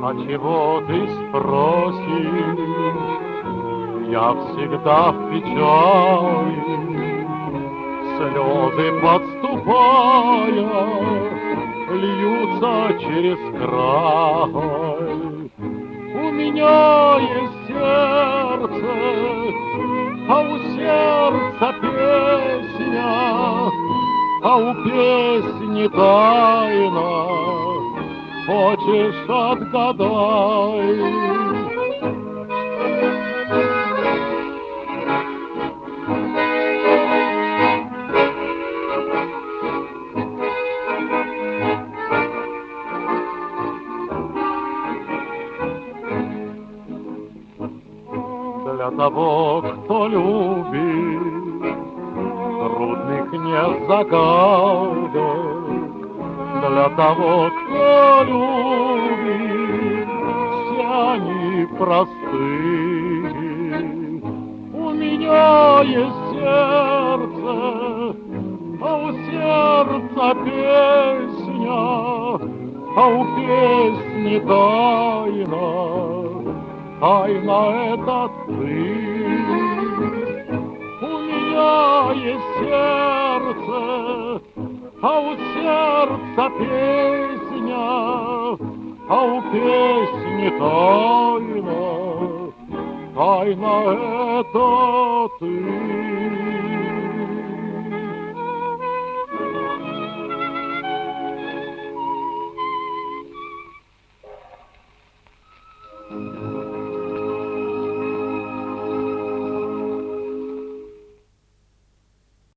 А чего ты спросишь? Я всегда в печали, слезы подступая, льются через край. У меня есть сердце, а у сердца песня, а у песни тайна. Хочешь, отгадай. Для того, кто любит, трудных нет загадок. Для того, кто любит, все они простые. У меня есть сердце, а у сердца песня, а у песни тайна. Тайна — это ты. У меня есть сердце, а у сердца песня, а у песни тайна. Тайна — это ты.